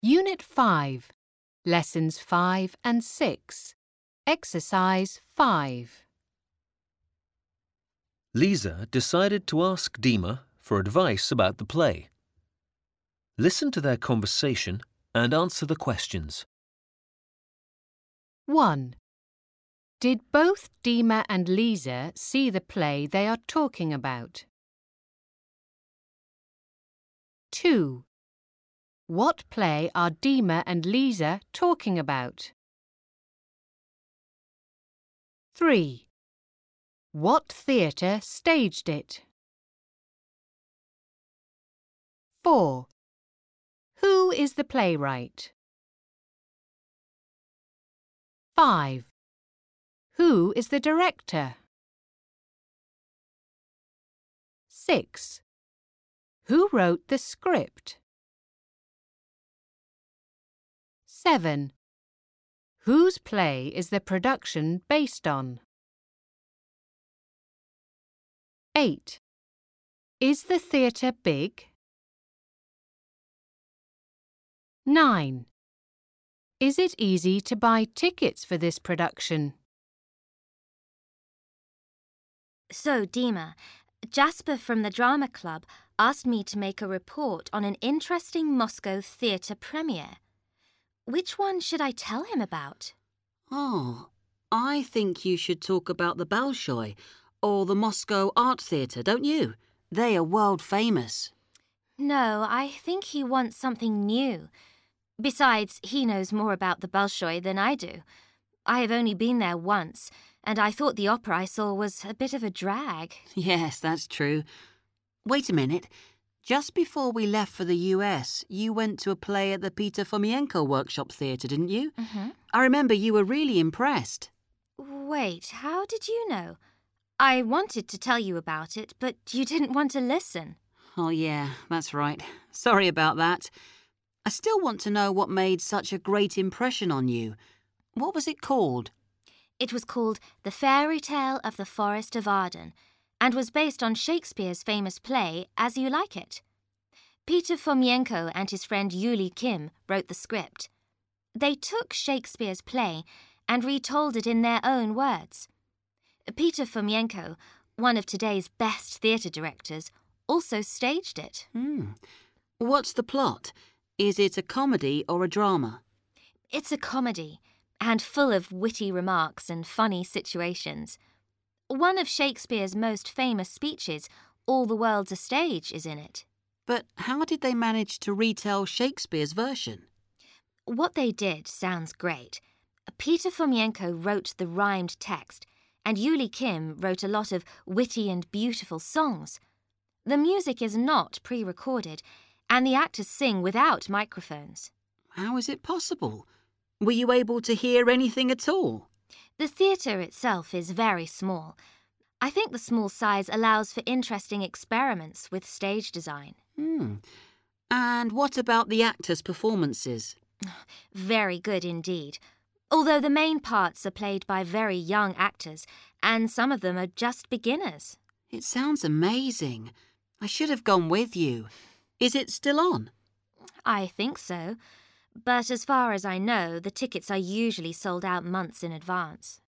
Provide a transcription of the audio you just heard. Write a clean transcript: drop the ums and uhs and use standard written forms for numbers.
Unit 5, Lessons 5 and 6. Exercise 5. Lisa decided to ask Dima for advice about the play. Listen to their conversation and answer the questions. 1. Did both Dima and Lisa see the play they are talking about? 2. What play are Dima and Lisa talking about? 3. What theatre staged it? 4. Who is the playwright? 5. Who is the director? 6. Who wrote the script? 7. Whose play is the production based on? 8. Is the theatre big? 9. Is it easy to buy tickets for this production? So, Dima, Jasper from the drama club asked me to make a report on an interesting Moscow theatre premiere. Which one should I tell him about? Oh, I think you should talk about the Bolshoi or the Moscow Art Theatre, don't you? They are world famous. No, I think he wants something new. Besides, he knows more about the Bolshoi than I do. I have only been there once, and I thought the opera I saw was a bit of a drag. Yes, that's true. Wait a minute. Just before we left for the US, you went to a play at the Peter Fomienko Workshop Theatre, didn't you? Mm-hmm. I remember you were really impressed. Wait, how did you know? I wanted to tell you about it, but you didn't want to listen. Oh, yeah, that's right. Sorry about that. I still want to know what made such a great impression on you. What was it called? It was called The Fairy Tale of the Forest of Arden, and was based on Shakespeare's famous play As You Like It. Peter Fomienko and his friend Yuli Kim wrote the script. They took Shakespeare's play and retold it in their own words. Peter Fomienko, one of today's best theatre directors, also staged it. What's the plot? Is it a comedy or a drama? It's a comedy, and full of witty remarks and funny situations. One of Shakespeare's most famous speeches, All the World's a Stage, is in it. But how did they manage to retell Shakespeare's version? What they did sounds great. Peter Fomienko wrote the rhymed text, and Yuli Kim wrote a lot of witty and beautiful songs. The music is not pre-recorded, and the actors sing without microphones. How is it possible? Were you able to hear anything at all? The theatre itself is very small. I think the small size allows for interesting experiments with stage design. And what about the actors' performances? Very good indeed. Although the main parts are played by very young actors, and some of them are just beginners. It sounds amazing. I should have gone with you. Is it still on? I think so. But as far as I know, the tickets are usually sold out months in advance.